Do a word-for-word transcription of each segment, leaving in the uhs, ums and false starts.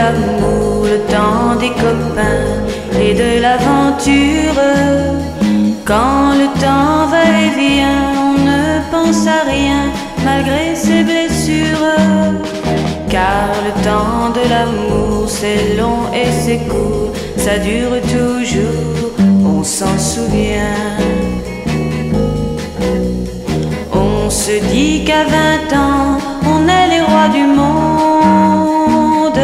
l'amour, le temps des copains et de l'aventure. Quand le temps va et vient, on ne pense à rien malgré ses blessures. Car le temps de l'amour c'est long et c'est court, ça dure toujours, on s'en souvient. On se dit qu'à vingt ans, on est les rois du monde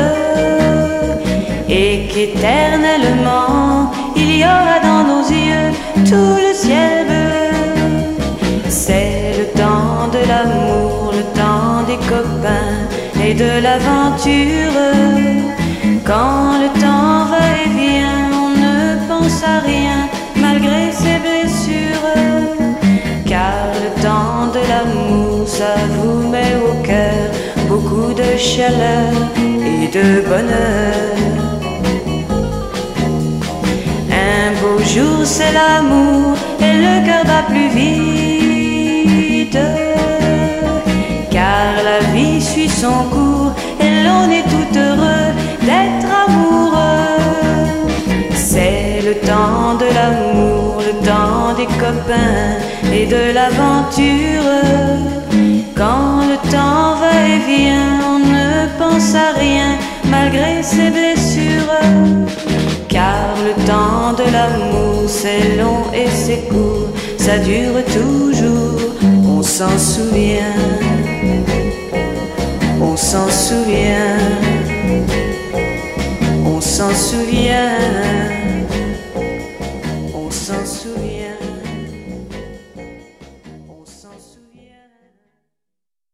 et qu'éternellement, il y aura dans nos yeux tout le ciel bleu. C'est le temps de l'amour, le temps des copains et de l'aventure. Quand le temps va et vient, on ne pense à rien malgré ses blessures. Car le temps de l'amour, ça vous met au cœur beaucoup de chaleur et de bonheur. Un beau jour c'est l'amour et le cœur bat plus vite, car la vie suit son cours et l'on est tout heureux d'être amoureux. C'est le temps de l'amour, le temps des copains et de l'aventure. Quand le temps va et vient, on ne pense à rien malgré ses blessures. Car le temps de l'amour c'est long et c'est court, ça dure toujours, on s'en souvient. On s'en souvient, on s'en souvient, on s'en souvient.